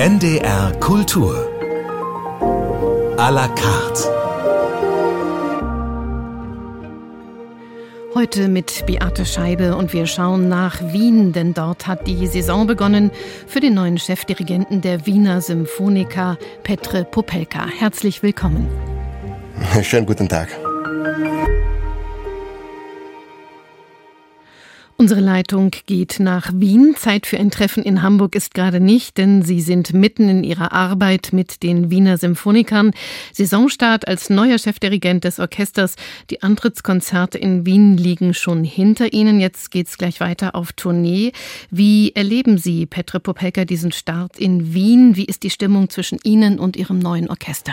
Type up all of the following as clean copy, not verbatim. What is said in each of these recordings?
NDR Kultur à la carte. Heute mit Beate Scheibe und wir schauen nach Wien, denn dort hat die Saison begonnen für den neuen Chefdirigenten der Wiener Symphoniker, Petr Popelka. Herzlich willkommen. Schönen guten Tag. Unsere Leitung geht nach Wien. Zeit für ein Treffen in Hamburg ist gerade nicht, denn Sie sind mitten in Ihrer Arbeit mit den Wiener Symphonikern. Saisonstart als neuer Chefdirigent des Orchesters. Die Antrittskonzerte in Wien liegen schon hinter Ihnen. Jetzt geht's gleich weiter auf Tournee. Wie erleben Sie, Petr Popelka, diesen Start in Wien? Wie ist die Stimmung zwischen Ihnen und Ihrem neuen Orchester?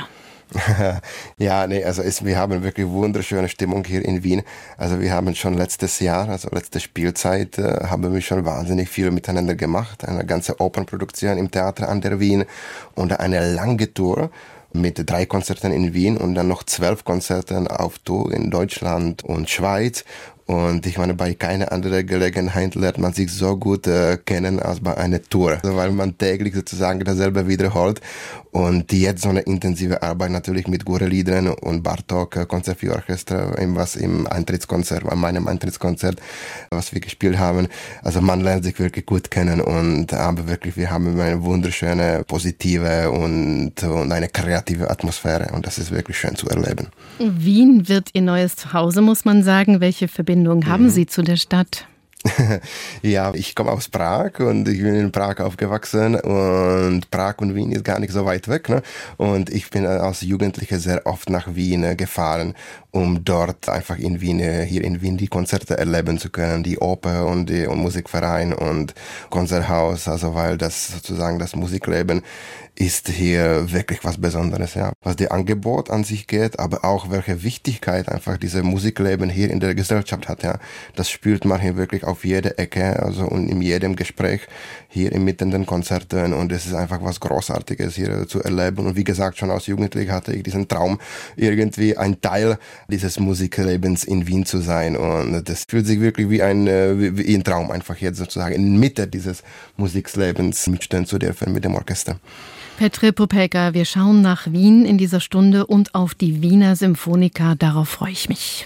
Wir haben wirklich wunderschöne Stimmung hier in Wien. Also wir haben schon letztes Jahr, also letzte Spielzeit, haben wir schon wahnsinnig viel miteinander gemacht. Eine ganze Opernproduktion im Theater an der Wien und eine lange Tour mit 3 Konzerten in Wien und dann noch 12 Konzerten auf Tour in Deutschland und Schweiz. Und ich meine, bei keiner anderen Gelegenheit lernt man sich so gut kennen als bei einer Tour, also weil man täglich sozusagen dasselbe wiederholt. Und jetzt so eine intensive Arbeit natürlich mit Gure-Liedern und Bartók Konzert für Orchester, was im Eintrittskonzert, bei meinem Eintrittskonzert, was wir gespielt haben. Also man lernt sich wirklich gut kennen aber wirklich, wir haben eine wunderschöne, positive und eine kreative Atmosphäre und das ist wirklich schön zu erleben. Wien wird Ihr neues Zuhause, muss man sagen. Welche Verbindung haben Sie zu der Stadt? Ja, ich komme aus Prag und ich bin in Prag aufgewachsen und Prag und Wien ist gar nicht so weit weg, ne? Und ich bin als Jugendlicher sehr oft nach Wien gefahren, um dort einfach hier in Wien die Konzerte erleben zu können, die Oper und Musikverein und Konzerthaus, also weil das sozusagen das Musikleben ist hier wirklich was Besonderes, ja. Was die Angebot an sich geht, aber auch welche Wichtigkeit einfach dieses Musikleben hier in der Gesellschaft hat, ja. Das spürt man hier wirklich auf jeder Ecke, also und in jedem Gespräch hier inmitten den Konzerten und es ist einfach was Großartiges hier zu erleben und wie gesagt, schon als Jugendlicher hatte ich diesen Traum, irgendwie ein Teil dieses Musiklebens in Wien zu sein und das fühlt sich wirklich wie ein Traum, einfach jetzt sozusagen in der Mitte dieses Musiklebens mitstehen zu dürfen mit dem Orchester. Petr Popelka, wir schauen nach Wien in dieser Stunde und auf die Wiener Symphoniker. Darauf freue ich mich.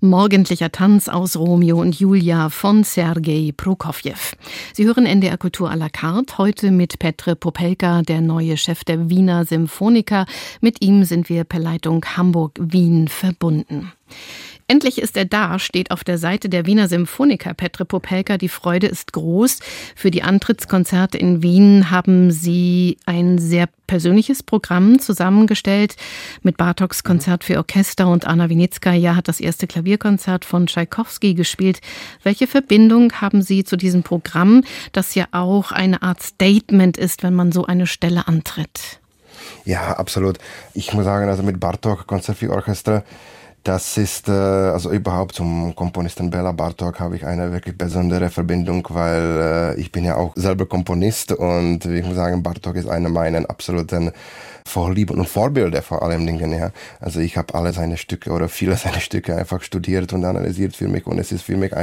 Morgendlicher Tanz aus Romeo und Julia von Sergei Prokofjew. Sie hören NDR Kultur à la carte, heute mit Petr Popelka, der neue Chef der Wiener Symphoniker. Mit ihm sind wir per Leitung Hamburg-Wien verbunden. Endlich ist er da, steht auf der Seite der Wiener Symphoniker Petr Popelka. Die Freude ist groß. Für die Antrittskonzerte in Wien haben Sie ein sehr persönliches Programm zusammengestellt. Mit Bartoks Konzert für Orchester und Anna Winitskaja hat das erste Klavierkonzert von Tschaikowski gespielt. Welche Verbindung haben Sie zu diesem Programm, das ja auch eine Art Statement ist, wenn man so eine Stelle antritt? Ja, absolut. Ich muss sagen, also mit Bartok Konzert für Orchester, das ist, also überhaupt zum Komponisten Bela Bartok habe ich eine wirklich besondere Verbindung, weil ich bin ja auch selber Komponist und ich muss sagen, Bartok ist einer meiner absoluten Vorlieben und Vorbilder vor allem Dingen, ja. Also ich habe alle seine Stücke oder viele seiner Stücke einfach studiert und analysiert für mich und es ist für mich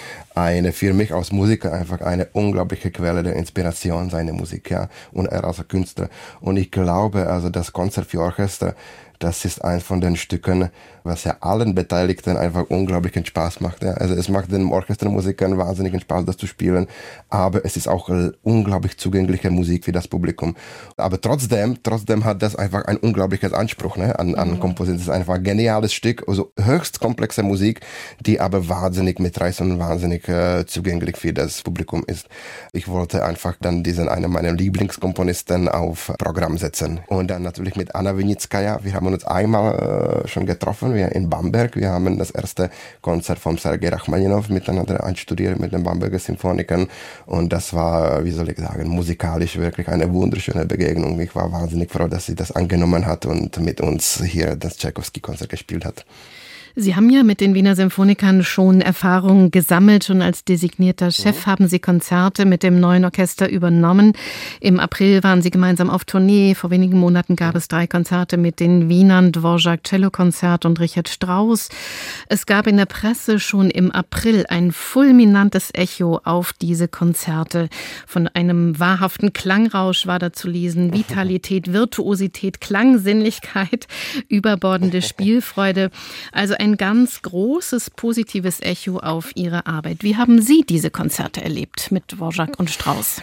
für mich als Musiker einfach eine unglaubliche Quelle der Inspiration, seine Musik, ja, und er als Künstler. Und ich glaube, also das Konzert für Orchester, das ist eins von den Stücken, was ja allen Beteiligten einfach unglaublichen Spaß macht. Ja. Also es macht den Orchestermusikern wahnsinnigen Spaß, das zu spielen, aber es ist auch unglaublich zugängliche Musik für das Publikum. Aber trotzdem hat das einfach ein unglaubliches Anspruch, ne, an Komposition. Es ist einfach ein geniales Stück, also höchst komplexe Musik, die aber wahnsinnig mitreißend und wahnsinnig zugänglich für das Publikum ist. Ich wollte einfach dann einer meiner Lieblingskomponisten auf Programm setzen. Und dann natürlich mit Anna Winitskaja. Wir haben uns einmal schon getroffen, wir in Bamberg. Wir haben das erste Konzert von Sergei Rachmaninow miteinander einstudiert mit den Bamberger Symphonikern. Und das war, wie soll ich sagen, musikalisch wirklich eine wunderschöne Begegnung. Ich war wahnsinnig froh, dass sie das angenommen hat und mit uns hier das Tschaikowski-Konzert gespielt hat. Sie haben ja mit den Wiener Symphonikern schon Erfahrungen gesammelt. Schon als designierter Chef haben Sie Konzerte mit dem neuen Orchester übernommen. Im April waren Sie gemeinsam auf Tournee. Vor wenigen Monaten gab es 3 Konzerte mit den Wienern, Dvorak Cellokonzert und Richard Strauss. Es gab in der Presse schon im April ein fulminantes Echo auf diese Konzerte. Von einem wahrhaften Klangrausch war da zu lesen, Vitalität, Virtuosität, Klangsinnlichkeit, überbordende Spielfreude. Also ein ganz großes positives Echo auf Ihre Arbeit. Wie haben Sie diese Konzerte erlebt mit Dvorak und Strauss?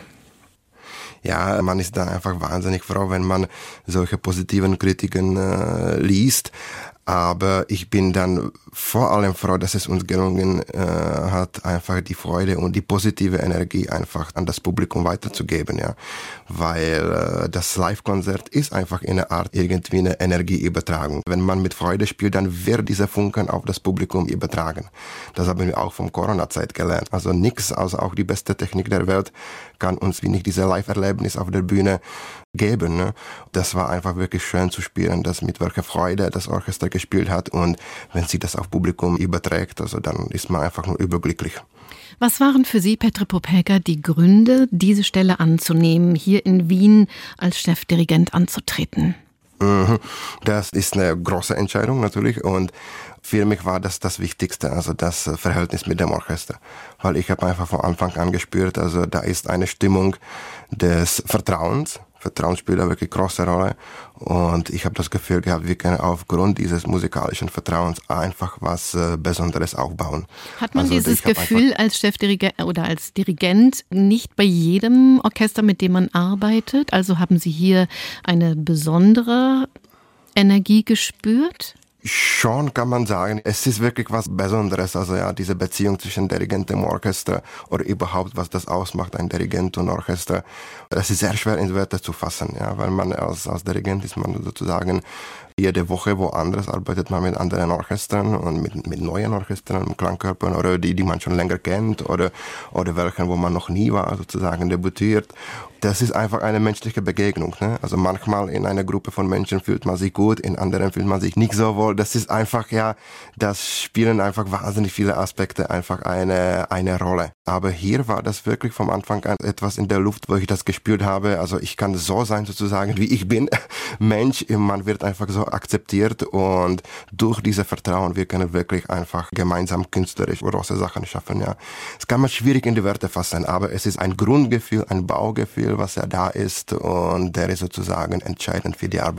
Ja, man ist da einfach wahnsinnig froh, wenn man solche positiven Kritiken liest. Aber ich bin dann vor allem froh, dass es uns gelungen hat, einfach die Freude und die positive Energie einfach an das Publikum weiterzugeben, ja. Weil das Live-Konzert ist einfach in einer Art irgendwie eine Energieübertragung. Wenn man mit Freude spielt, dann wird dieser Funken auf das Publikum übertragen. Das haben wir auch vom Corona-Zeit gelernt. Also nichts, also auch die beste Technik der Welt kann uns wie nicht diese Live-Erlebnis auf der Bühne geben. Ne? Das war einfach wirklich schön zu spielen, dass mit welcher Freude das Orchester gespielt hat und wenn sich das auf Publikum überträgt, also dann ist man einfach nur überglücklich. Was waren für Sie, Petr Popelka, die Gründe, diese Stelle anzunehmen, hier in Wien als Chefdirigent anzutreten? Das ist eine große Entscheidung natürlich und für mich war das das Wichtigste, also das Verhältnis mit dem Orchester, weil ich habe einfach von Anfang an gespürt, also da ist eine Stimmung des Vertrauens. Vertrauen spielt da wirklich große Rolle und ich habe das Gefühl gehabt, wir können aufgrund dieses musikalischen Vertrauens einfach was Besonderes aufbauen. Hat man dieses Gefühl als Chefdirigent oder als Dirigent nicht bei jedem Orchester, mit dem man arbeitet? Also haben Sie hier eine besondere Energie gespürt? Schon kann man sagen, es ist wirklich was Besonderes, also ja, diese Beziehung zwischen Dirigent und Orchester oder überhaupt, was das ausmacht, ein Dirigent und Orchester. Das ist sehr schwer in Wörter zu fassen, ja, weil man als Dirigent ist man sozusagen jede Woche woanders, arbeitet man mit anderen Orchestern und mit neuen Orchestern, Klangkörpern oder die man schon länger kennt oder welchen, wo man noch nie war, sozusagen debütiert. Das ist einfach eine menschliche Begegnung. Ne? Also manchmal in einer Gruppe von Menschen fühlt man sich gut, in anderen fühlt man sich nicht so wohl. Das ist einfach, ja, das spielen einfach wahnsinnig viele Aspekte einfach eine Rolle. Aber hier war das wirklich vom Anfang an etwas in der Luft, wo ich das gespürt habe. Also ich kann so sein sozusagen, wie ich bin. Mensch, man wird einfach so akzeptiert und durch dieses Vertrauen, wir können wirklich einfach gemeinsam künstlerisch große Sachen schaffen. Ja, das kann man schwierig in die Wörter fassen, aber es ist ein Grundgefühl, ein Baugefühl, was ja da ist und der ist sozusagen entscheidend für die Arbeit.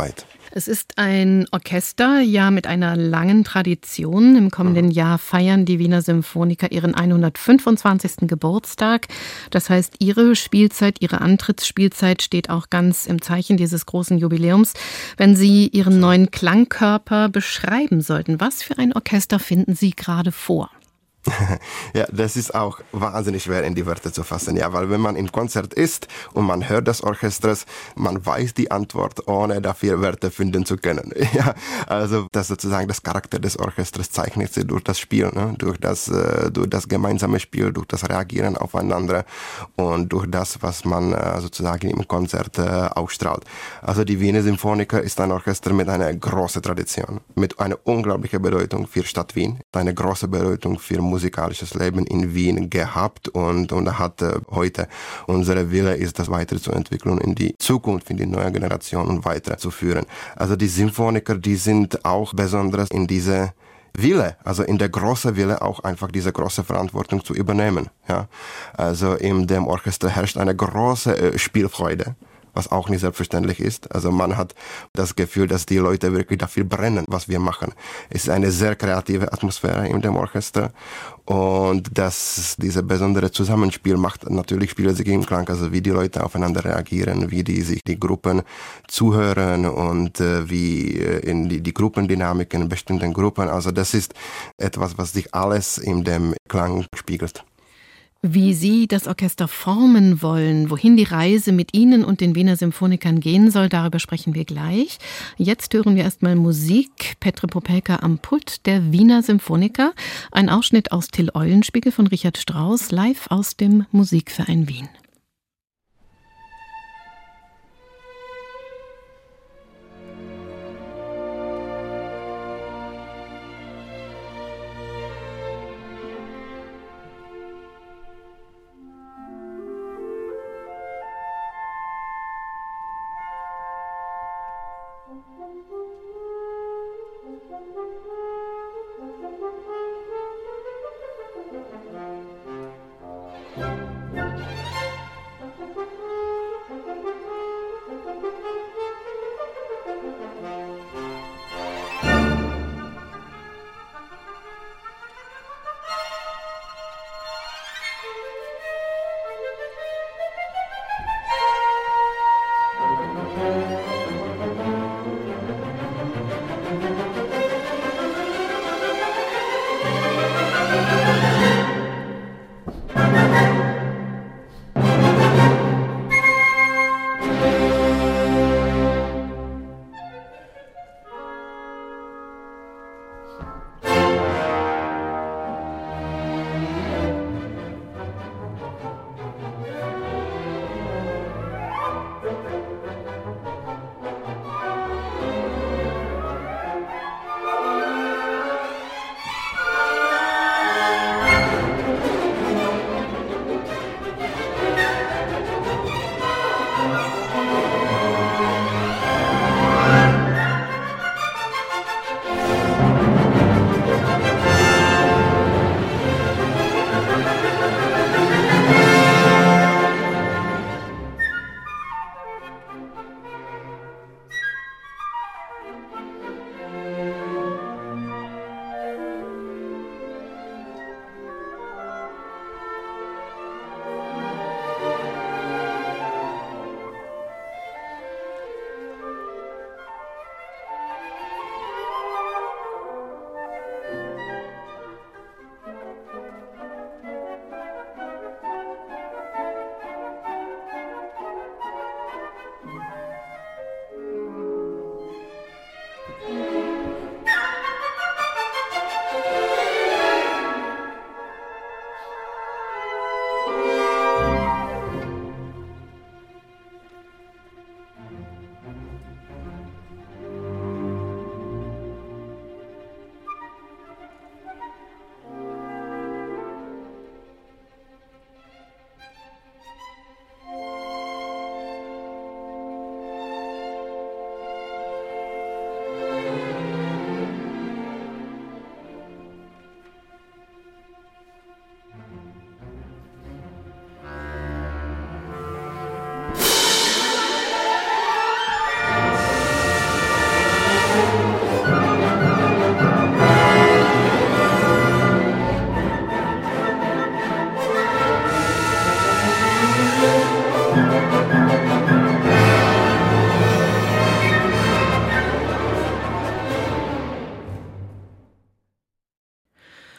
Es ist ein Orchester, ja, mit einer langen Tradition. Im kommenden Jahr feiern die Wiener Symphoniker ihren 125. Geburtstag. Das heißt, ihre Spielzeit, ihre Antrittsspielzeit steht auch ganz im Zeichen dieses großen Jubiläums. Wenn Sie Ihren neuen Klangkörper beschreiben sollten, was für ein Orchester finden Sie gerade vor? Ja, das ist auch wahnsinnig schwer in die Wörter zu fassen, ja, weil wenn man im Konzert ist und man hört das Orchester, man weiß die Antwort, ohne dafür Wörter finden zu können. Ja, also das sozusagen das Charakter des Orchesters zeichnet sich durch das Spiel, ne? durch das gemeinsame Spiel, durch das Reagieren aufeinander und durch das, was man sozusagen im Konzert ausstrahlt. Also die Wiener Symphoniker ist ein Orchester mit einer großen Tradition, mit einer unglaublichen Bedeutung für Stadt Wien, eine große Bedeutung für musikalisches Leben in Wien gehabt und hat heute unsere Wille ist, das weiterzuentwickeln in die Zukunft, in die neue Generation und weiterzuführen. Also die Symphoniker, die sind auch besonders in diese Wille, also in der großen Wille auch einfach diese große Verantwortung zu übernehmen. Ja? Also in dem Orchester herrscht eine große Spielfreude, was auch nicht selbstverständlich ist. Also man hat das Gefühl, dass die Leute wirklich dafür brennen, was wir machen. Es ist eine sehr kreative Atmosphäre in dem Orchester und diese besondere Zusammenspiel macht natürlich Spiele sich im Klang, also wie die Leute aufeinander reagieren, wie die Gruppen zuhören und wie in die Gruppendynamiken in bestimmten Gruppen. Also das ist etwas, was sich alles in dem Klang spiegelt. Wie Sie das Orchester formen wollen, wohin die Reise mit Ihnen und den Wiener Symphonikern gehen soll, darüber sprechen wir gleich. Jetzt hören wir erstmal Musik. Petr Popelka am Pult der Wiener Symphoniker. Ein Ausschnitt aus Till Eulenspiegel von Richard Strauss, live aus dem Musikverein Wien.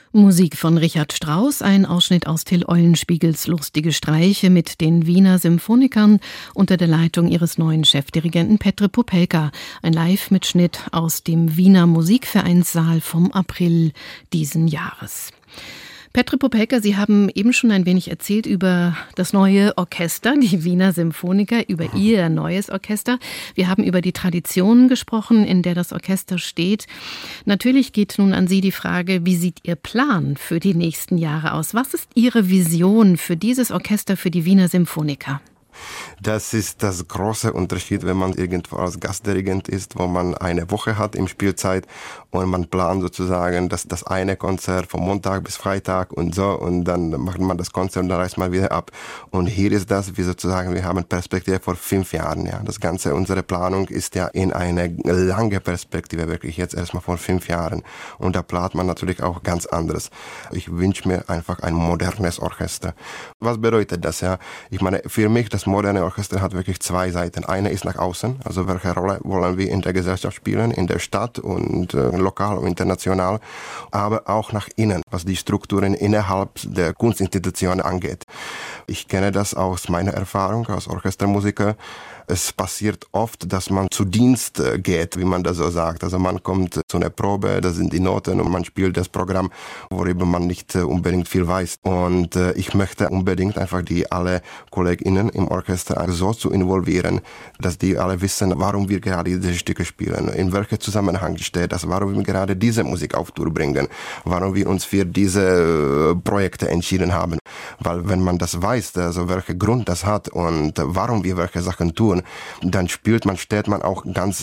Musik von Richard Strauss, ein Ausschnitt aus Till Eulenspiegels Lustige Streiche mit den Wiener Symphonikern unter der Leitung ihres neuen Chefdirigenten Petr Popelka. Ein Live-Mitschnitt aus dem Wiener Musikvereinssaal vom April diesen Jahres. Petr Popelka, Sie haben eben schon ein wenig erzählt über das neue Orchester, die Wiener Symphoniker, über Ihr neues Orchester. Wir haben über die Tradition gesprochen, in der das Orchester steht. Natürlich geht nun an Sie die Frage, wie sieht Ihr Plan für die nächsten Jahre aus? Was ist Ihre Vision für dieses Orchester, für die Wiener Symphoniker? Das ist das große Unterschied, wenn man irgendwo als Gastdirigent ist, wo man eine Woche hat im Spielzeit und man plant sozusagen das eine Konzert von Montag bis Freitag und so und dann macht man das Konzert und dann reist man wieder ab. Und hier ist das, wie sozusagen, wir haben Perspektive vor 5 Jahren. Ja. Das Ganze, unsere Planung ist ja in eine lange Perspektive, wirklich jetzt erstmal vor 5 Jahren. Und da plant man natürlich auch ganz anderes. Ich wünsche mir einfach ein modernes Orchester. Was bedeutet das? Ja? Ich meine, für mich, das moderne Orchester hat wirklich 2 Seiten. Eine ist nach außen, also welche Rolle wollen wir in der Gesellschaft spielen, in der Stadt und lokal und international, aber auch nach innen, was die Strukturen innerhalb der Kunstinstitutionen angeht. Ich kenne das aus meiner Erfahrung als Orchestermusiker. Es passiert oft, dass man zu Dienst geht, wie man das so sagt. Also man kommt zu einer Probe, das sind die Noten und man spielt das Programm, worüber man nicht unbedingt viel weiß. Und ich möchte unbedingt einfach die alle KollegInnen im Orchester so zu involvieren, dass die alle wissen, warum wir gerade diese Stücke spielen, in welchem Zusammenhang steht das, warum wir gerade diese Musik auf Tour bringen, warum wir uns für diese Projekte entschieden haben. Weil wenn man das weiß, also welchen Grund das hat und warum wir welche Sachen tun, dann steht man auch ganz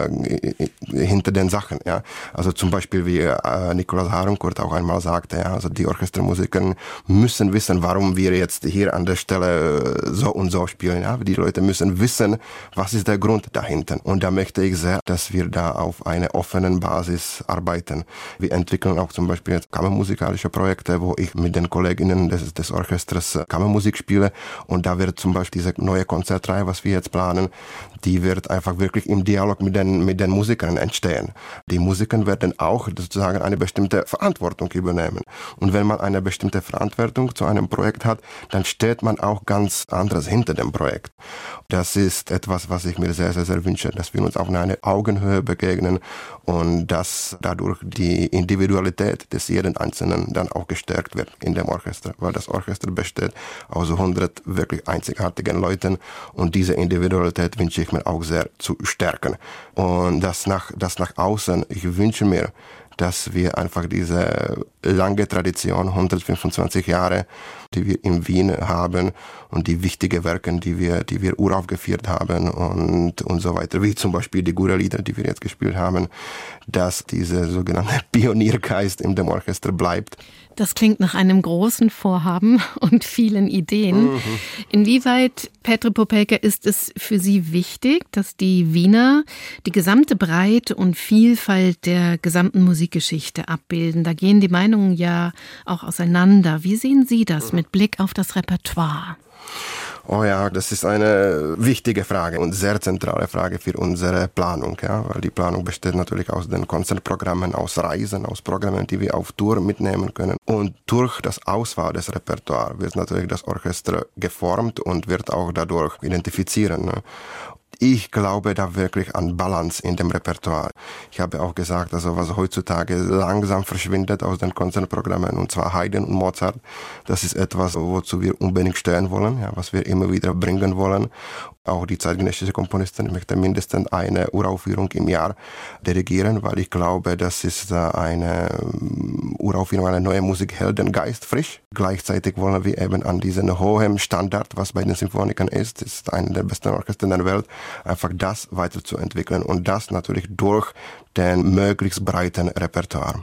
hinter den Sachen. Ja. Also zum Beispiel, wie Nikolaus Harnoncourt auch einmal sagte, ja, also die Orchestermusiker müssen wissen, warum wir jetzt hier an der Stelle so und so spielen. Ja. Die Leute müssen wissen, was ist der Grund dahinter. Und da möchte ich sehr, dass wir da auf einer offenen Basis arbeiten. Wir entwickeln auch zum Beispiel jetzt kammermusikalische Projekte, wo ich mit den Kolleginnen des Orchesters Kammermusik spiele. Und da wird zum Beispiel diese neue Konzertreihe, was wir jetzt planen, die wird einfach wirklich im Dialog mit den Musikern entstehen. Die Musiker werden auch sozusagen eine bestimmte Verantwortung übernehmen. Und wenn man eine bestimmte Verantwortung zu einem Projekt hat, dann steht man auch ganz anderes hinter dem Projekt. Das ist etwas, was ich mir sehr, sehr, sehr wünsche, dass wir uns auf einer Augenhöhe begegnen und dass dadurch die Individualität des jeden Einzelnen dann auch gestärkt wird in dem Orchester, weil das Orchester besteht aus 100 wirklich einzigartigen Leuten und diese Individualität wünsche ich mir auch sehr zu stärken. Und das nach außen, ich wünsche mir, dass wir einfach diese lange Tradition, 125 Jahre, die wir in Wien haben und die wichtigen Werke, die wir uraufgeführt haben und so weiter, wie zum Beispiel die Gura-Lieder, die wir jetzt gespielt haben, dass dieser sogenannte Pioniergeist in dem Orchester bleibt. Das klingt nach einem großen Vorhaben und vielen Ideen. Inwieweit, Petr Popelka, ist es für Sie wichtig, dass die Wiener die gesamte Breite und Vielfalt der gesamten Musikgeschichte abbilden? Da gehen die Meinungen ja auch auseinander. Wie sehen Sie das mit Blick auf das Repertoire? Oh ja, das ist eine wichtige Frage und sehr zentrale Frage für unsere Planung, ja, weil die Planung besteht natürlich aus den Konzertprogrammen, aus Reisen, aus Programmen, die wir auf Tour mitnehmen können. Und durch das Auswahl des Repertoires wird natürlich das Orchester geformt und wird auch dadurch identifizieren. Ne? Ich glaube da wirklich an Balance in dem Repertoire. Ich habe auch gesagt, also was heutzutage langsam verschwindet aus den Konzertprogrammen, und zwar Haydn und Mozart, das ist etwas, wozu wir unbedingt stehen wollen, ja, was wir immer wieder bringen wollen. Auch die zeitgenössische Komponisten möchten mindestens eine Uraufführung im Jahr dirigieren, weil ich glaube, das ist eine Uraufführung, eine neue Musik hält den Geist frisch. Gleichzeitig wollen wir eben an diesen hohen Standard, was bei den Symphonikern ist einer der besten Orchester der Welt, einfach das weiterzuentwickeln und das natürlich durch den möglichst breiten Repertoire.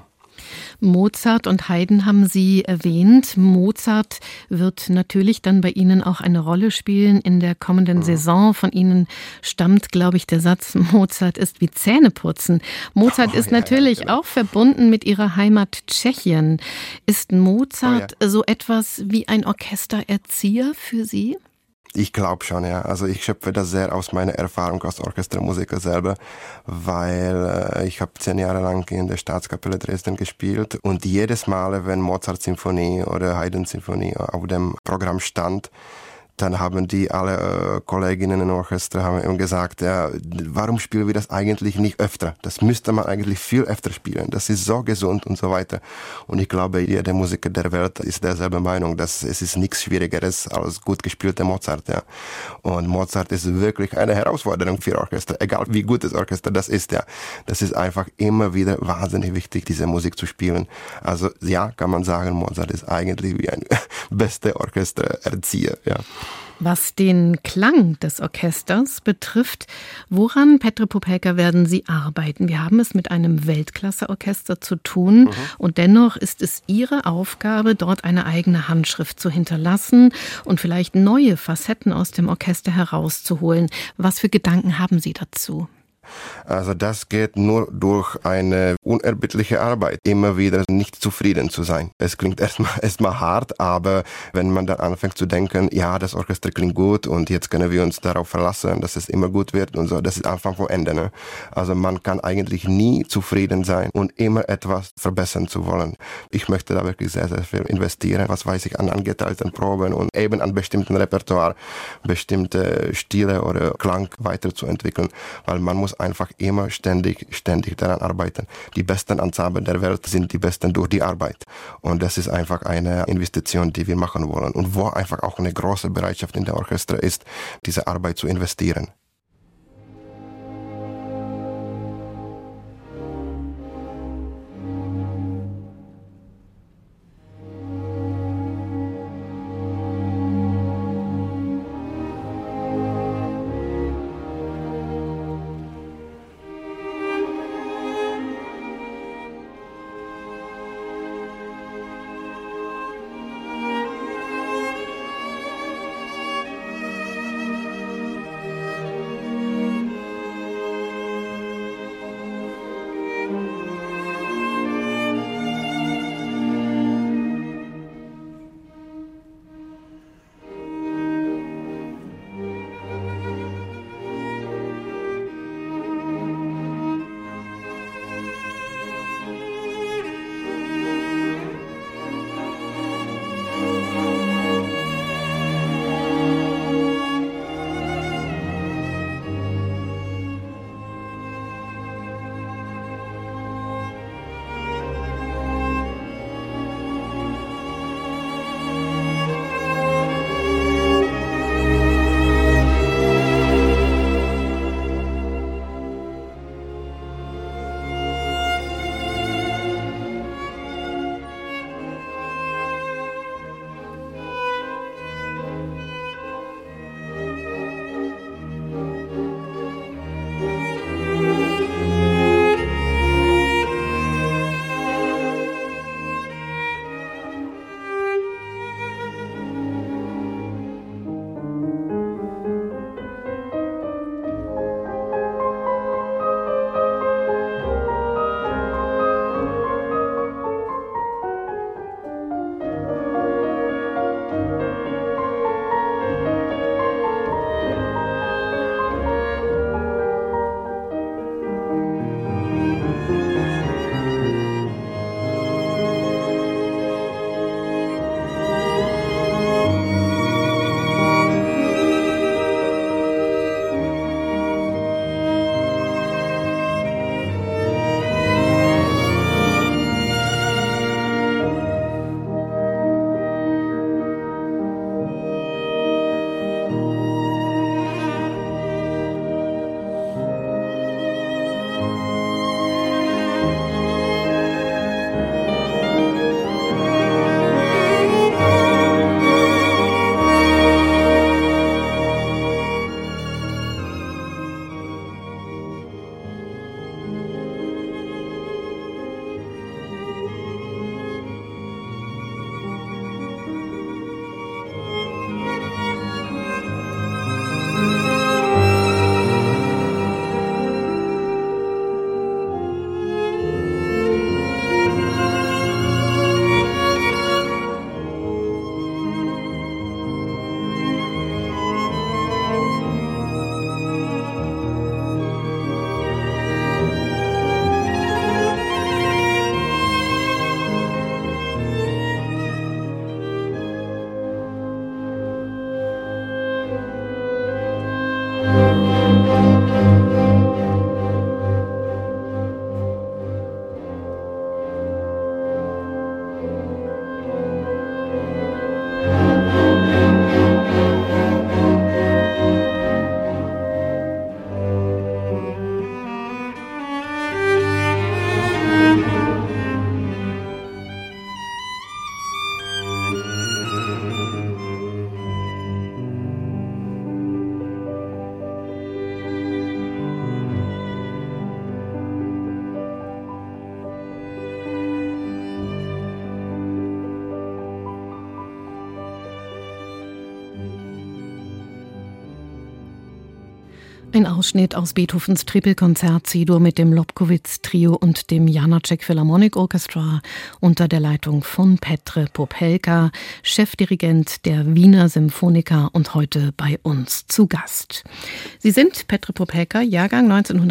Mozart und Haydn haben Sie erwähnt. Mozart wird natürlich dann bei Ihnen auch eine Rolle spielen in der kommenden Saison. Von Ihnen stammt, glaube ich, der Satz, Mozart ist wie Zähneputzen. Mozart ist natürlich auch verbunden mit Ihrer Heimat Tschechien. Ist Mozart so etwas wie ein Orchestererzieher für Sie? Ich glaube schon, ja. Also ich schöpfe das sehr aus meiner Erfahrung als Orchestermusiker selber, weil ich habe 10 Jahre lang in der Staatskapelle Dresden gespielt und jedes Mal, wenn Mozart-Symphonie oder Haydn-Symphonie auf dem Programm stand, dann haben die alle Kolleginnen im Orchester haben immer gesagt, ja, warum spielen wir das eigentlich nicht öfter? Das müsste man eigentlich viel öfter spielen. Das ist so gesund und so weiter. Und ich glaube, jeder Musiker der Welt ist derselben Meinung, dass es ist nichts Schwierigeres als gut gespielte Mozart. Ja. Und Mozart ist wirklich eine Herausforderung für Orchester, egal wie gut das Orchester das ist. Ja. Das ist einfach immer wieder wahnsinnig wichtig, diese Musik zu spielen. Also ja, kann man sagen, Mozart ist eigentlich wie ein bester Orchestererzieher. Ja. Was den Klang des Orchesters betrifft, woran, Petr Popelka, werden Sie arbeiten? Wir haben es mit einem Weltklasse-Orchester zu tun und dennoch ist es Ihre Aufgabe, dort eine eigene Handschrift zu hinterlassen und vielleicht neue Facetten aus dem Orchester herauszuholen. Was für Gedanken haben Sie dazu? Also das geht nur durch eine unerbittliche Arbeit, immer wieder nicht zufrieden zu sein. Es klingt erstmal hart, aber wenn man dann anfängt zu denken, ja, das Orchester klingt gut und jetzt können wir uns darauf verlassen, dass es immer gut wird und so, das ist Anfang vom Ende. Ne? Also man kann eigentlich nie zufrieden sein und immer etwas verbessern zu wollen. Ich möchte da wirklich sehr, sehr viel investieren, was weiß ich, an angeteilten Proben und eben an bestimmten Repertoire, bestimmte Stile oder Klang weiterzuentwickeln, weil man muss einfach immer ständig daran arbeiten. Die besten Ensemble der Welt sind die besten durch die Arbeit. Und das ist einfach eine Investition, die wir machen wollen. Und wo einfach auch eine große Bereitschaft in der Orchester ist, diese Arbeit zu investieren. Ein Ausschnitt aus Beethovens Tripelkonzert C-Dur mit dem Lobkowitz-Trio und dem Janáček Philharmonic Orchestra unter der Leitung von Petr Popelka, Chefdirigent der Wiener Symphoniker und heute bei uns zu Gast. Sie sind Petr Popelka, Jahrgang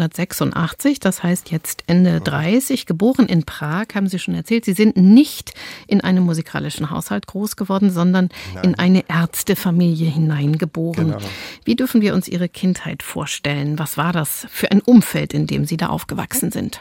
1986, das heißt jetzt Ende 30, geboren in Prag, haben Sie schon erzählt. Sie sind nicht in einem musikalischen Haushalt groß geworden, sondern in eine Ärztefamilie hineingeboren. Genau. Wie dürfen wir uns Ihre Kindheit vorstellen? Was war das für ein Umfeld, in dem Sie da aufgewachsen sind?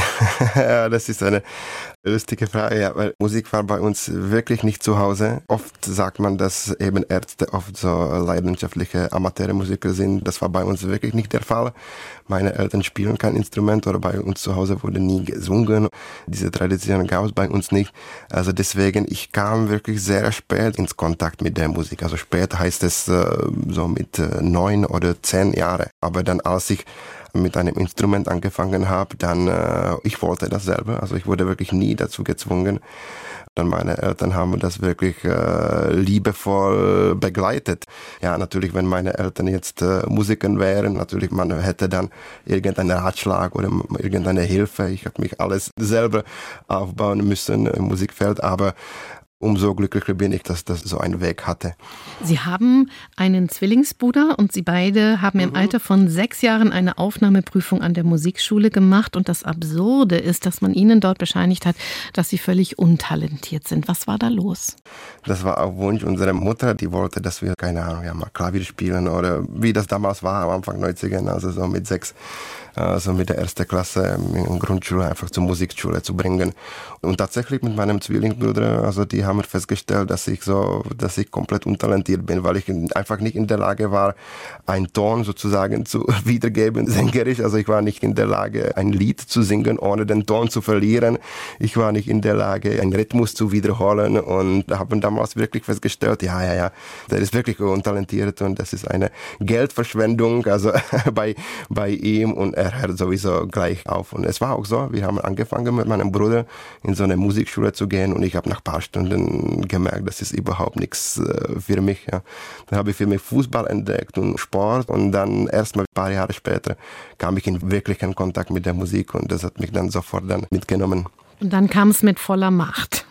Ja, das ist eine lustige Frage, ja, weil Musik war bei uns wirklich nicht zu Hause. Oft sagt man, dass eben Ärzte oft so leidenschaftliche Amateurmusiker sind. Das war bei uns wirklich nicht der Fall. Meine Eltern spielen kein Instrument oder bei uns zu Hause wurde nie gesungen. Diese Tradition gab es bei uns nicht. Also deswegen, ich kam wirklich sehr spät ins Kontakt mit der Musik. Also spät heißt es so mit 9 oder 10 Jahren. Aber dann, als ich mit einem Instrument angefangen habe, dann ich wollte das selber, also ich wurde wirklich nie dazu gezwungen. Dann meine Eltern haben das wirklich liebevoll begleitet. Ja, natürlich, wenn meine Eltern jetzt Musiker wären, natürlich, man hätte dann irgendeinen Ratschlag oder irgendeine Hilfe. Ich habe mich alles selber aufbauen müssen im Musikfeld, aber umso glücklicher bin ich, dass das so einen Weg hatte. Sie haben einen Zwillingsbruder und Sie beide haben im Alter von 6 Jahren eine Aufnahmeprüfung an der Musikschule gemacht. Und das Absurde ist, dass man Ihnen dort bescheinigt hat, dass Sie völlig untalentiert sind. Was war da los? Das war auch Wunsch unserer Mutter. Die wollte, dass wir, keine Ahnung, ja, mal Klavier spielen oder wie das damals war, am Anfang 90er, also so mit 6. Also mit der ersten Klasse in Grundschule einfach zur Musikschule zu bringen. Und tatsächlich mit meinem Zwillingsbruder, also die haben festgestellt, dass ich komplett untalentiert bin, weil ich einfach nicht in der Lage war, einen Ton sozusagen zu wiedergeben, sängerisch. Also ich war nicht in der Lage, ein Lied zu singen, ohne den Ton zu verlieren. Ich war nicht in der Lage, einen Rhythmus zu wiederholen und haben damals wirklich festgestellt, ja, der ist wirklich untalentiert und das ist eine Geldverschwendung, also bei ihm, und er hört sowieso gleich auf. Und es war auch so, wir haben angefangen mit meinem Bruder in so eine Musikschule zu gehen und ich habe nach ein paar Stunden gemerkt, das ist überhaupt nichts für mich. Ja. Dann habe ich für mich Fußball entdeckt und Sport und dann erst mal ein paar Jahre später kam ich in wirklichen Kontakt mit der Musik und das hat mich dann sofort dann mitgenommen. Und dann kam es mit voller Macht.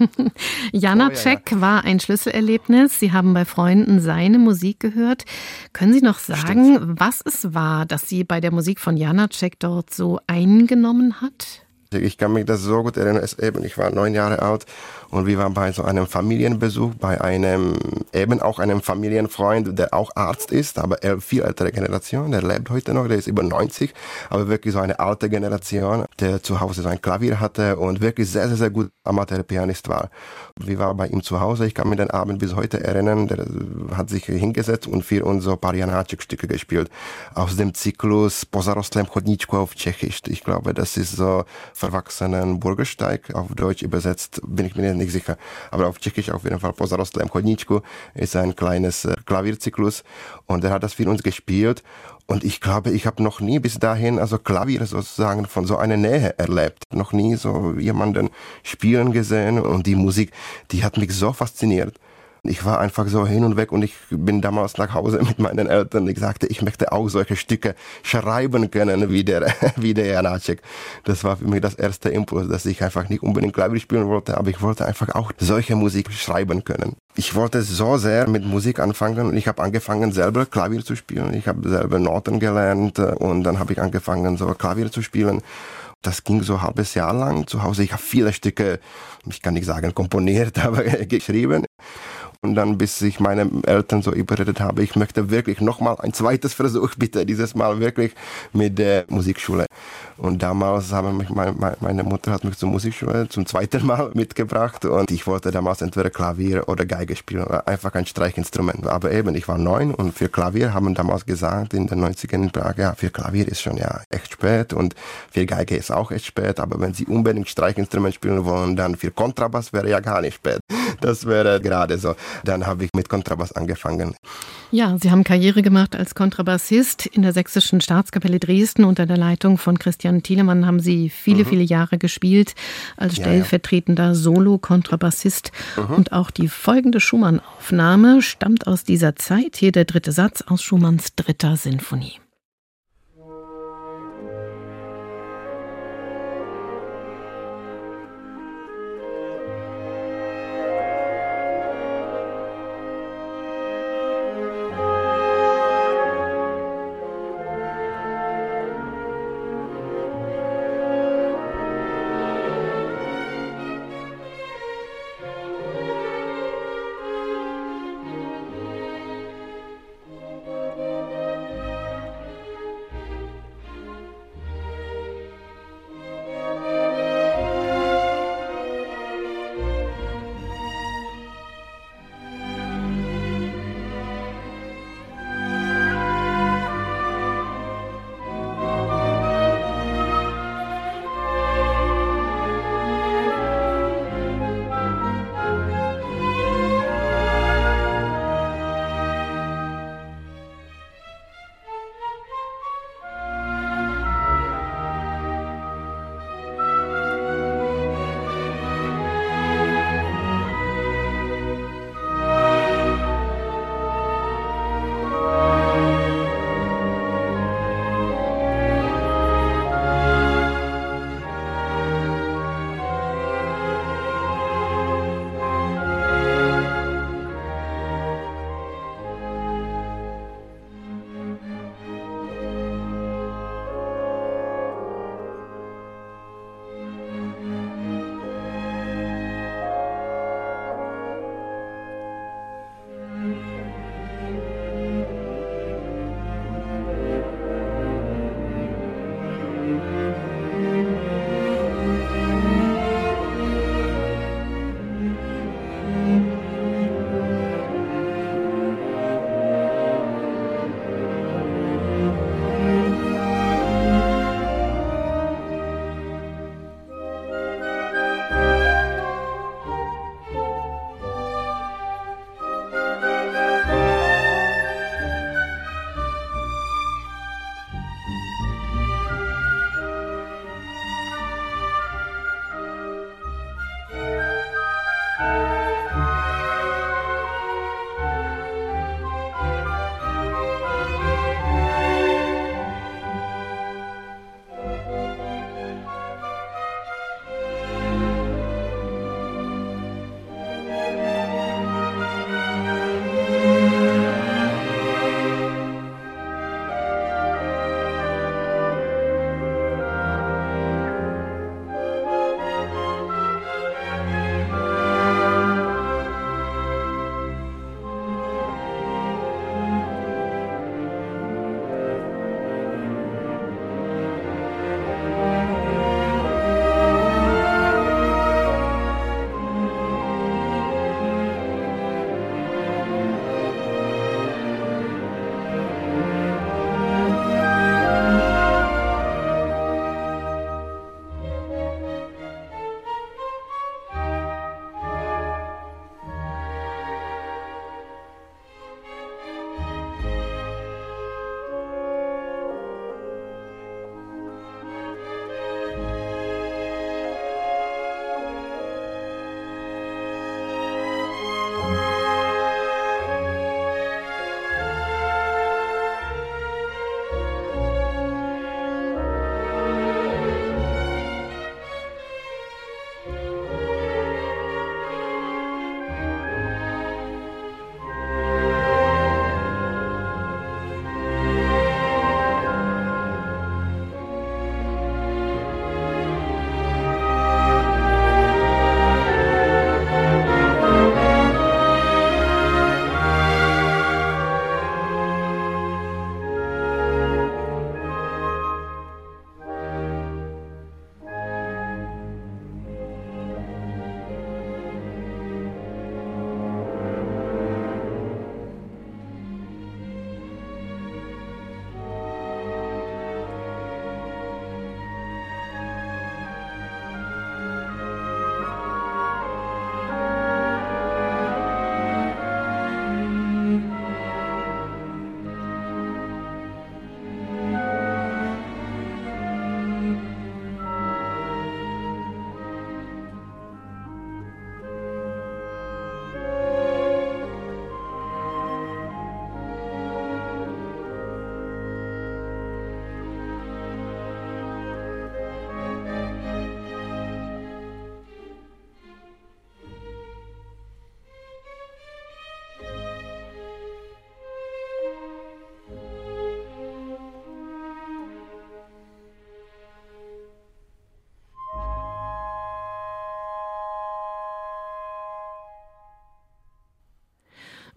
Janáček war ein Schlüsselerlebnis. Sie haben bei Freunden seine Musik gehört. Können Sie noch sagen, was es war, das Sie bei der Musik von Janáček dort so eingenommen hat? Ich kann mich das so gut erinnern, ich war 9 Jahre alt und wir waren bei so einem Familienbesuch, bei einem Familienfreund, der auch Arzt ist, aber viel ältere Generation, der lebt heute noch, der ist über 90, aber wirklich so eine alte Generation, der zu Hause so ein Klavier hatte und wirklich sehr, sehr, sehr gut Amateurpianist war. Wir waren bei ihm zu Hause, ich kann mich den Abend bis heute erinnern, der hat sich hingesetzt und für uns so ein paar Janáček-Stücke gespielt. Aus dem Zyklus Po zarostlém chodníčku auf Tschechisch. Ich glaube, das ist so verwachsenen Bürgersteig, auf Deutsch übersetzt, bin ich mir nicht sicher. Aber auf Tschechisch auf jeden Fall Po zarostlém chodníčku ist ein kleines Klavierzyklus und er hat das für uns gespielt. Und ich glaube, ich habe noch nie bis dahin also Klavier sozusagen von so einer Nähe erlebt. Noch nie so jemanden spielen gesehen und die Musik, die hat mich so fasziniert. Ich war einfach so hin und weg und ich bin damals nach Hause mit meinen Eltern. Ich sagte, ich möchte auch solche Stücke schreiben können wie der Janáček. Das war für mich das erste Impuls, dass ich einfach nicht unbedingt Klavier spielen wollte, aber ich wollte einfach auch solche Musik schreiben können. Ich wollte so sehr mit Musik anfangen und ich habe angefangen selber Klavier zu spielen. Ich habe selber Noten gelernt und dann habe ich angefangen so Klavier zu spielen. Das ging so ein halbes Jahr lang zu Hause. Ich habe viele Stücke, ich kann nicht sagen komponiert, aber geschrieben. Und dann, bis ich meine Eltern so überredet habe, ich möchte wirklich nochmal ein zweites Versuch, bitte, dieses Mal wirklich mit der Musikschule. Und damals haben mich meine Mutter hat mich zur Musikschule zum zweiten Mal mitgebracht und ich wollte damals entweder Klavier oder Geige spielen oder einfach ein Streichinstrument. Aber eben, ich war 9 und für Klavier haben damals gesagt, in den 90ern in Prag, ja, für Klavier ist schon ja echt spät und für Geige ist auch echt spät, aber wenn Sie unbedingt Streichinstrument spielen wollen, dann für Kontrabass wäre ja gar nicht spät. Das wäre gerade so. Dann habe ich mit Kontrabass angefangen. Ja, Sie haben Karriere gemacht als Kontrabassist in der Sächsischen Staatskapelle Dresden. Unter der Leitung von Christian Thielemann haben Sie viele Jahre gespielt als stellvertretender Solo-Kontrabassist. Und auch die folgende Schumann-Aufnahme stammt aus dieser Zeit. Hier der dritte Satz aus Schumanns 3. Sinfonie.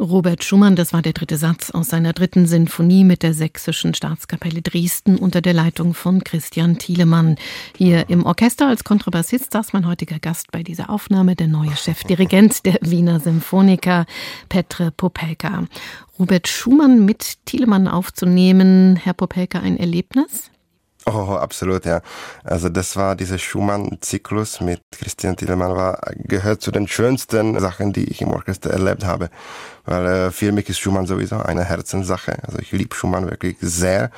Robert Schumann, das war der dritte Satz aus seiner dritten Sinfonie mit der Sächsischen Staatskapelle Dresden unter der Leitung von Christian Thielemann. Hier im Orchester als Kontrabassist saß mein heutiger Gast bei dieser Aufnahme, der neue Chefdirigent der Wiener Symphoniker, Petr Popelka. Robert Schumann mit Thielemann aufzunehmen, Herr Popelka, ein Erlebnis? Oh, absolut, ja. Also das war dieser Schumann-Zyklus mit Christian Thielemann, gehört zu den schönsten Sachen, die ich im Orchester erlebt habe. Weil für mich ist Schumann sowieso eine Herzenssache. Also ich liebe Schumann wirklich sehr.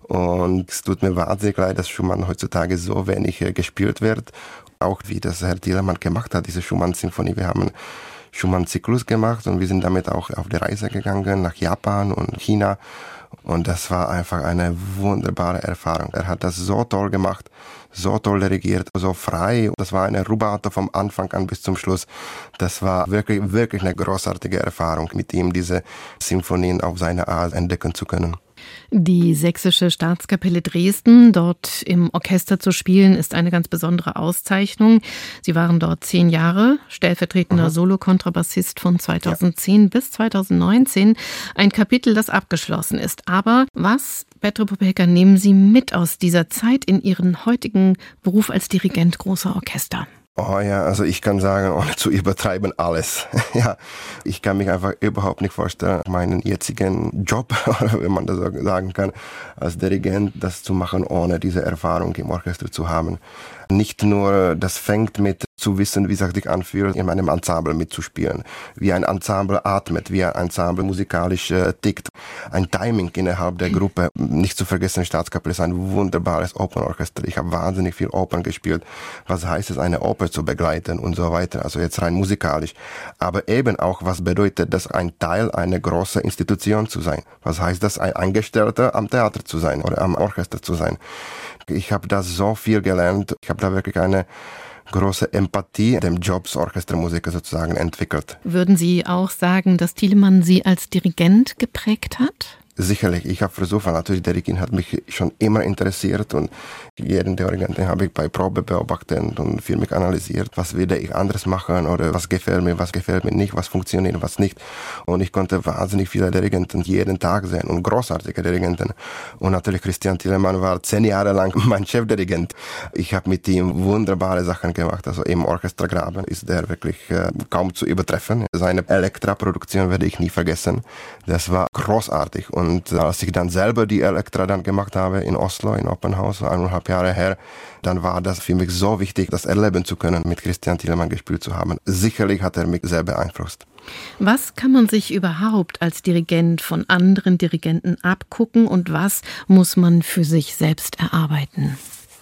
Und es tut mir wahnsinnig leid, dass Schumann heutzutage so wenig gespielt wird. Auch wie das Herr Thielemann gemacht hat, diese Schumann-Symphonie. Wir haben Schumann-Zyklus gemacht und wir sind damit auch auf die Reise gegangen nach Japan und China. Und das war einfach eine wunderbare Erfahrung. Er hat das so toll gemacht, so toll dirigiert, so frei. Das war eine Rubato vom Anfang an bis zum Schluss. Das war wirklich, wirklich eine großartige Erfahrung, mit ihm diese Symphonien auf seine Art entdecken zu können. Die Sächsische Staatskapelle Dresden, dort im Orchester zu spielen, ist eine ganz besondere Auszeichnung. Sie waren dort 10 Jahre, stellvertretender Solo-Kontrabassist von 2010 bis 2019. Ein Kapitel, das abgeschlossen ist. Aber was, Petr Popelka, nehmen Sie mit aus dieser Zeit in Ihren heutigen Beruf als Dirigent großer Orchester? Oh ja, also ich kann sagen, ohne zu übertreiben, alles. Ja, ich kann mich einfach überhaupt nicht vorstellen, meinen jetzigen Job, wenn man das so sagen kann, als Dirigent, das zu machen, ohne diese Erfahrung im Orchester zu haben. Nicht nur, das fängt mit zu wissen, wie es sich anfühlt, in einem Ensemble mitzuspielen, wie ein Ensemble atmet, wie ein Ensemble musikalisch tickt, ein Timing innerhalb der Gruppe. Nicht zu vergessen, Staatskapelle ist ein wunderbares Opernorchester. Ich habe wahnsinnig viel Opern gespielt. Was heißt es, eine Oper zu begleiten und so weiter, also jetzt rein musikalisch. Aber eben auch, was bedeutet das, ein Teil einer großen Institution zu sein? Was heißt das, ein Angestellter am Theater zu sein oder am Orchester zu sein? Ich habe da so viel gelernt. Ich habe da wirklich eine große Empathie dem Jobs Orchestermusiker sozusagen entwickelt. Würden Sie auch sagen, dass Thielemann Sie als Dirigent geprägt hat? Sicherlich, ich habe versucht, weil natürlich Dirigieren hat mich schon immer interessiert und jeden Dirigenten habe ich bei Probe beobachtet und für mich analysiert, was würde ich anders machen oder was gefällt mir nicht, was funktioniert, was nicht. Und ich konnte wahnsinnig viele Dirigenten jeden Tag sehen und großartige Dirigenten. Und natürlich Christian Thielemann war 10 Jahre lang mein Chefdirigent. Ich habe mit ihm wunderbare Sachen gemacht. Also im Orchestergraben ist der wirklich kaum zu übertreffen. Seine Elektra-Produktion werde ich nie vergessen. Das war großartig. Und als ich dann selber die Elektra dann gemacht habe in Oslo, in Opernhaus, 1,5 Jahre her, dann war das für mich so wichtig, das erleben zu können, mit Christian Thielemann gespielt zu haben. Sicherlich hat er mich sehr beeinflusst. Was kann man sich überhaupt als Dirigent von anderen Dirigenten abgucken und was muss man für sich selbst erarbeiten?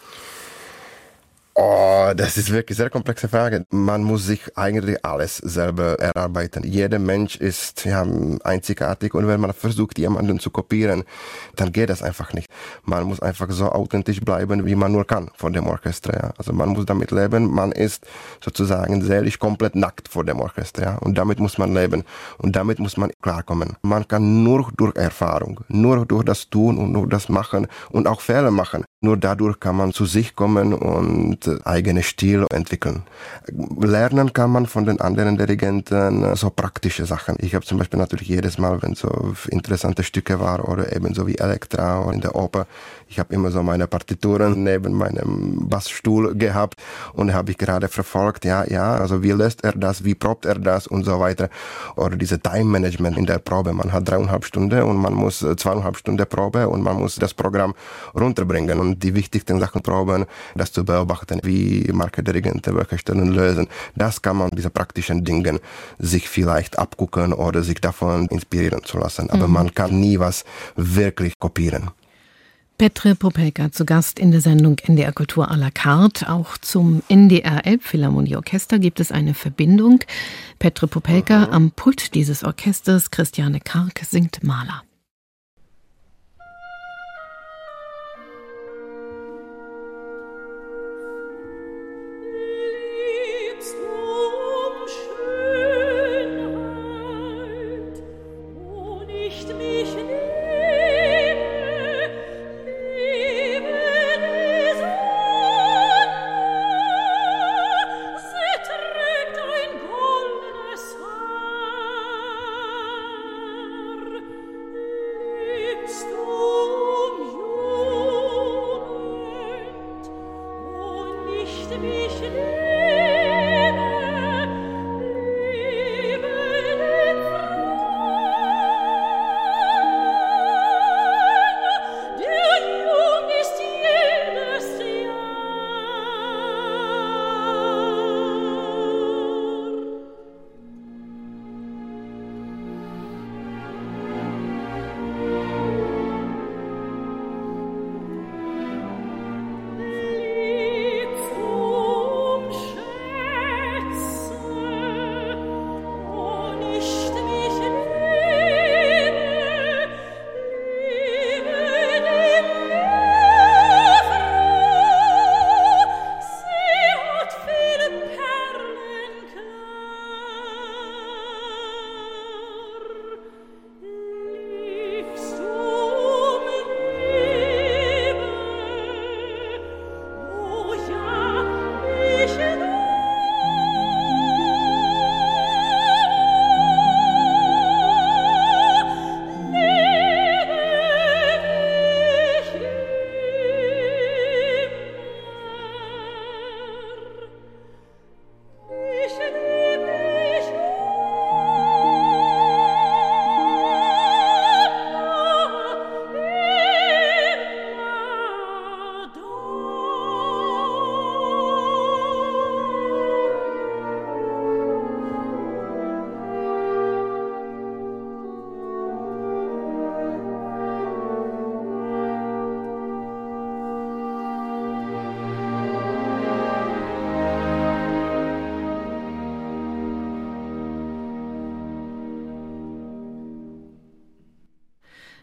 Oh, das ist wirklich eine sehr komplexe Frage. Man muss sich eigentlich alles selber erarbeiten. Jeder Mensch ist einzigartig und wenn man versucht, jemanden zu kopieren, dann geht das einfach nicht. Man muss einfach so authentisch bleiben, wie man nur kann vor dem Orchester. Ja. Also man muss damit leben, man ist sozusagen seelisch komplett nackt vor dem Orchester. Ja. Und damit muss man leben und damit muss man klarkommen. Man kann nur durch Erfahrung, nur durch das Tun und nur das Machen und auch Fehler machen. Nur dadurch kann man zu sich kommen und eigene Stil entwickeln. Lernen kann man von den anderen Dirigenten so praktische Sachen. Ich habe zum Beispiel natürlich jedes Mal, wenn so interessante Stücke waren oder ebenso wie Elektra oder in der Oper, ich habe immer so meine Partituren neben meinem Bassstuhl gehabt und habe ich gerade verfolgt, also wie löst er das, wie probt er das und so weiter. Oder diese Time-Management in der Probe. Man hat 3,5 Stunden und man muss 2,5 Stunden Probe und man muss das Programm runterbringen und die wichtigsten Sachen proben, das zu beobachten, wie Marke-Dirigenten welche Stellen lösen. Das kann man, diese praktischen Dinge, sich vielleicht abgucken oder sich davon inspirieren zu lassen. Aber man kann nie was wirklich kopieren. Petr Popelka zu Gast in der Sendung NDR Kultur à la carte. Auch zum NDR Elbphilharmonie-Orchester gibt es eine Verbindung. Petr Popelka am Pult dieses Orchesters, Christiane Karg singt Mahler.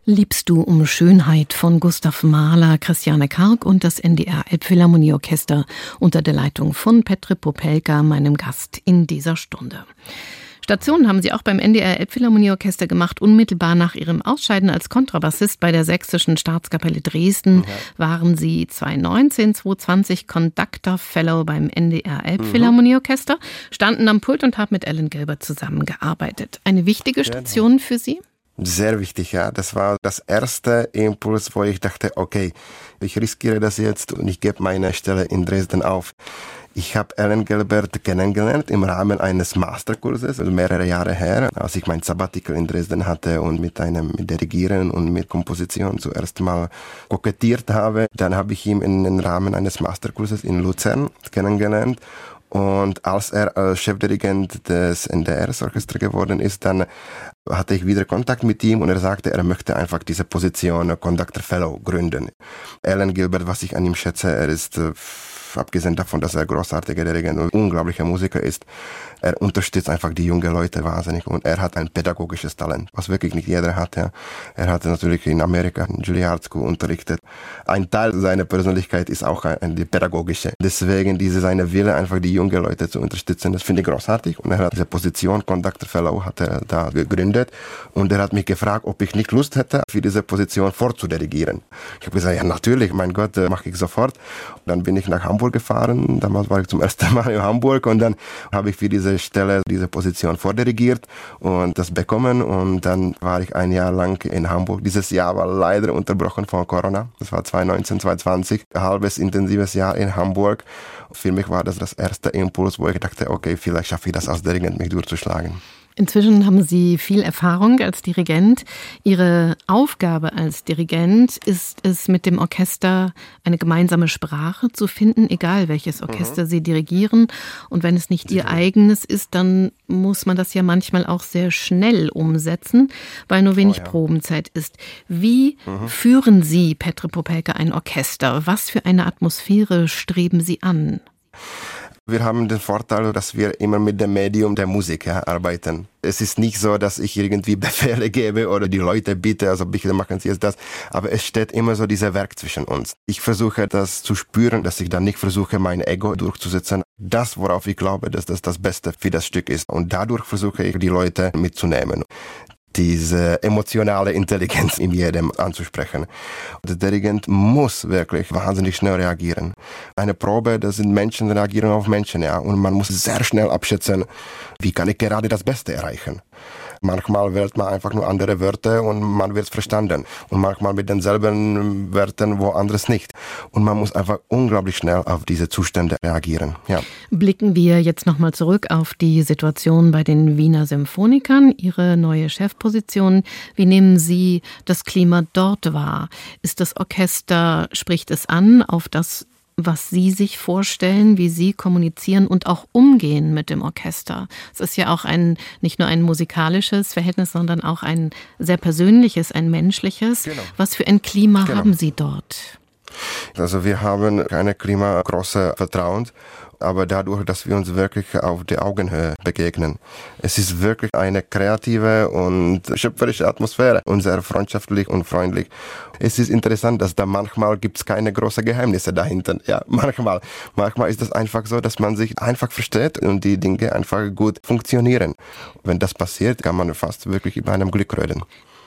Liebst du um Schönheit von Gustav Mahler, Christiane Karg und das NDR Elbphilharmonieorchester unter der Leitung von Petr Popelka, meinem Gast in dieser Stunde. Stationen haben sie auch beim NDR Elbphilharmonieorchester gemacht. Unmittelbar nach ihrem Ausscheiden als Kontrabassist bei der Sächsischen Staatskapelle Dresden waren sie 2019, 2020 Conductor Fellow beim NDR Elbphilharmonieorchester, standen am Pult und haben mit Alan Gilbert zusammengearbeitet. Eine wichtige Station für Sie? Sehr wichtig, ja. Das war das erste Impuls, wo ich dachte, okay, ich riskiere das jetzt und ich gebe meine Stelle in Dresden auf. Ich habe Alan Gilbert kennengelernt im Rahmen eines Masterkurses, also mehrere Jahre her, als ich mein Sabbatical in Dresden hatte und mit Dirigieren und mit Komposition zuerst mal kokettiert habe. Dann habe ich ihn im Rahmen eines Masterkurses in Luzern kennengelernt. Und als er als Chefdirigent des NDR-Orchesters geworden ist, dann hatte ich wieder Kontakt mit ihm und er sagte, er möchte einfach diese Position Conductor Fellow gründen. Alan Gilbert, was ich an ihm schätze, er ist, abgesehen davon, dass er großartiger Dirigent und unglaublicher Musiker ist, er unterstützt einfach die jungen Leute wahnsinnig und er hat ein pädagogisches Talent, was wirklich nicht jeder hat. Ja. Er hat natürlich in Amerika in Juilliard School unterrichtet. Ein Teil seiner Persönlichkeit ist auch die pädagogische. Deswegen seine Wille, einfach die jungen Leute zu unterstützen, das finde ich großartig. Und er hat diese Position Conductor Fellow hat er da gegründet und er hat mich gefragt, ob ich nicht Lust hätte, für diese Position fortzudirigieren. Ich habe gesagt, ja natürlich, mein Gott, mache ich sofort. Dann bin ich nach Hamburg gefahren. Damals war ich zum ersten Mal in Hamburg und dann habe ich für diese Stelle, diese Position vordirigiert und das bekommen und dann war ich ein Jahr lang in Hamburg. Dieses Jahr war leider unterbrochen von Corona. Das war 2019, 2020. Ein halbes intensives Jahr in Hamburg. Für mich war das erste Impuls, wo ich dachte, okay, vielleicht schaffe ich das als Dirigent, mich durchzuschlagen. Inzwischen haben Sie viel Erfahrung als Dirigent. Ihre Aufgabe als Dirigent ist es, mit dem Orchester eine gemeinsame Sprache zu finden, egal welches Orchester Sie dirigieren. Und wenn es nicht Ihr eigenes ist, dann muss man das ja manchmal auch sehr schnell umsetzen, weil nur wenig Probenzeit ist. Wie führen Sie, Petr Popelka, ein Orchester? Was für eine Atmosphäre streben Sie an? Wir haben den Vorteil, dass wir immer mit dem Medium der Musik arbeiten. Es ist nicht so, dass ich irgendwie Befehle gebe oder die Leute bitte, also bitte machen Sie jetzt das. Aber es steht immer so dieser Werk zwischen uns. Ich versuche das zu spüren, dass ich dann nicht versuche, mein Ego durchzusetzen. Das, worauf ich glaube, dass das das Beste für das Stück ist. Und dadurch versuche ich, die Leute mitzunehmen. Diese emotionale Intelligenz in jedem anzusprechen. Der Dirigent muss wirklich wahnsinnig schnell reagieren. Eine Probe, das sind Menschen, reagieren auf Menschen, ja. Und man muss sehr schnell abschätzen, wie kann ich gerade das Beste erreichen. Manchmal wählt man einfach nur andere Wörter und man wird es verstanden. Und manchmal mit denselben Wörtern woanders nicht. Und man muss einfach unglaublich schnell auf diese Zustände reagieren. Ja. Blicken wir jetzt nochmal zurück auf die Situation bei den Wiener Symphonikern, Ihre neue Chefposition. Wie nehmen Sie das Klima dort wahr? Ist das Orchester, spricht es an auf das, was Sie sich vorstellen, wie Sie kommunizieren und auch umgehen mit dem Orchester? Es ist ja auch nicht nur ein musikalisches Verhältnis, sondern auch ein sehr persönliches, ein menschliches. Genau. Was für ein Klima haben Sie dort? Also wir haben keine Klima große Vertrauen, aber dadurch, dass wir uns wirklich auf die Augenhöhe begegnen. Es ist wirklich eine kreative und schöpferische Atmosphäre und sehr freundschaftlich und freundlich. Es ist interessant, dass da manchmal gibt's keine großen Geheimnisse dahinter. Ja, manchmal ist es einfach so, dass man sich einfach versteht und die Dinge einfach gut funktionieren. Wenn das passiert, kann man fast wirklich über einem Glück reden.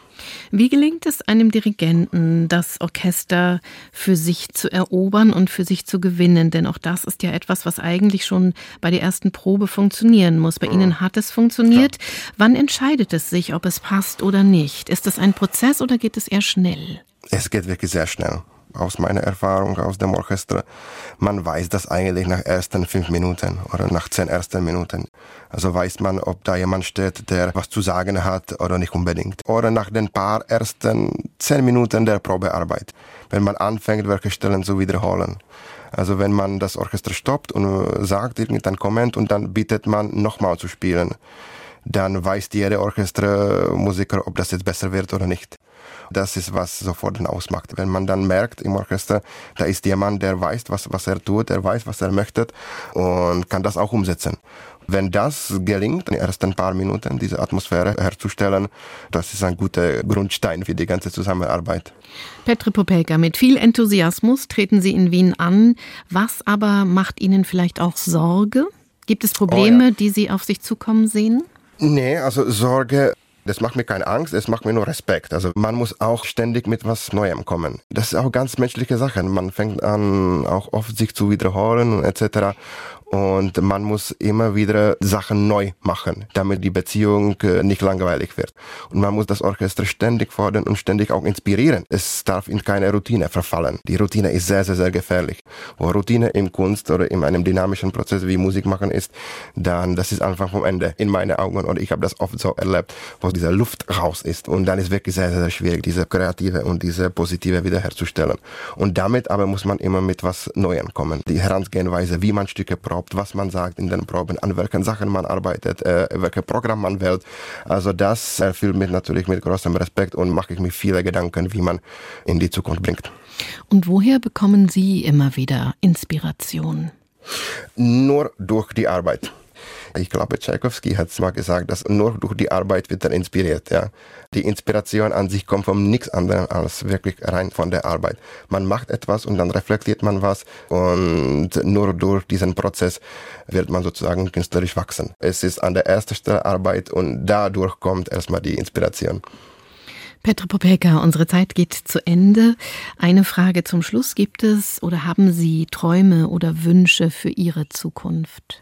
Wie gelingt es einem Dirigenten, das Orchester für sich zu erobern und für sich zu gewinnen? Denn auch das ist ja etwas, was eigentlich schon bei der ersten Probe funktionieren muss. Bei Ihnen hat es funktioniert. Klar. Wann entscheidet es sich, ob es passt oder nicht? Ist es ein Prozess oder geht es eher schnell? Es geht wirklich sehr schnell. Aus meiner Erfahrung aus dem Orchester, man weiß das eigentlich nach ersten 5 Minuten oder nach 10 ersten Minuten. Also weiß man, ob da jemand steht, der was zu sagen hat oder nicht unbedingt. Oder nach den paar ersten 10 Minuten der Probearbeit, wenn man anfängt, welche Stellen zu wiederholen. Also wenn man das Orchester stoppt und sagt irgendein Comment und dann bittet man nochmal zu spielen, dann weiß jeder Orchestermusiker, ob das jetzt besser wird oder nicht. Das ist, was sofort ausmacht. Wenn man dann merkt im Orchester, da ist jemand, der weiß, was er tut, der weiß, was er möchte und kann das auch umsetzen. Wenn das gelingt, in den ersten paar Minuten diese Atmosphäre herzustellen, das ist ein guter Grundstein für die ganze Zusammenarbeit. Petr Popelka, mit viel Enthusiasmus treten Sie in Wien an. Was aber macht Ihnen vielleicht auch Sorge? Gibt es Probleme, die Sie auf sich zukommen sehen? Nee, also Sorge, das macht mir keine Angst, es macht mir nur Respekt. Also man muss auch ständig mit was Neuem kommen. Das ist auch ganz menschliche Sache. Man fängt an, auch oft sich zu wiederholen etc. Und man muss immer wieder Sachen neu machen, damit die Beziehung nicht langweilig wird. Und man muss das Orchester ständig fordern und ständig auch inspirieren. Es darf in keine Routine verfallen. Die Routine ist sehr, sehr, sehr gefährlich. Wo Routine im Kunst oder in einem dynamischen Prozess wie Musik machen ist, dann das ist Anfang vom Ende in meinen Augen. Und ich habe das oft so erlebt, wo diese Luft raus ist. Und dann ist wirklich sehr, sehr, sehr schwierig, diese kreative und diese positive wiederherzustellen. Und damit aber muss man immer mit was Neuem kommen. Die Herangehensweise, wie man Stücke probt, was man sagt in den Proben, an welchen Sachen man arbeitet, welches Programm man wählt. Also das erfüllt mich natürlich mit großem Respekt und mache ich mir viele Gedanken, wie man in die Zukunft bringt. Und woher bekommen Sie immer wieder Inspiration? Nur durch die Arbeit. Ich glaube, Tschaikowski hat mal gesagt, dass nur durch die Arbeit wird er inspiriert. Ja. Die Inspiration an sich kommt von nichts anderem als wirklich rein von der Arbeit. Man macht etwas und dann reflektiert man was und nur durch diesen Prozess wird man sozusagen künstlerisch wachsen. Es ist an der ersten Stelle Arbeit und dadurch kommt erstmal die Inspiration. Petr Popelka, unsere Zeit geht zu Ende. Eine Frage zum Schluss: Gibt es oder haben Sie Träume oder Wünsche für Ihre Zukunft?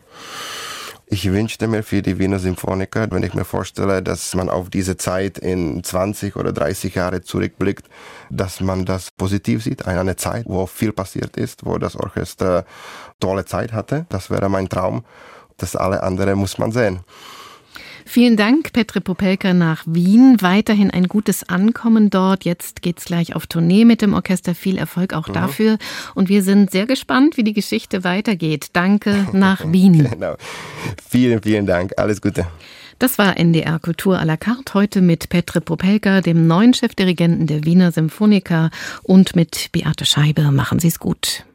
Ich wünschte mir für die Wiener Symphoniker, wenn ich mir vorstelle, dass man auf diese Zeit in 20 oder 30 Jahre zurückblickt, dass man das positiv sieht. Eine Zeit, wo viel passiert ist, wo das Orchester tolle Zeit hatte. Das wäre mein Traum. Das alle andere muss man sehen. Vielen Dank, Petr Popelka, nach Wien. Weiterhin ein gutes Ankommen dort. Jetzt geht's gleich auf Tournee mit dem Orchester. Viel Erfolg auch dafür. Und wir sind sehr gespannt, wie die Geschichte weitergeht. Danke nach Wien. Genau. Vielen, vielen Dank. Alles Gute. Das war NDR Kultur à la carte, heute mit Petr Popelka, dem neuen Chefdirigenten der Wiener Symphoniker, und mit Beate Scheibe. Machen Sie's gut.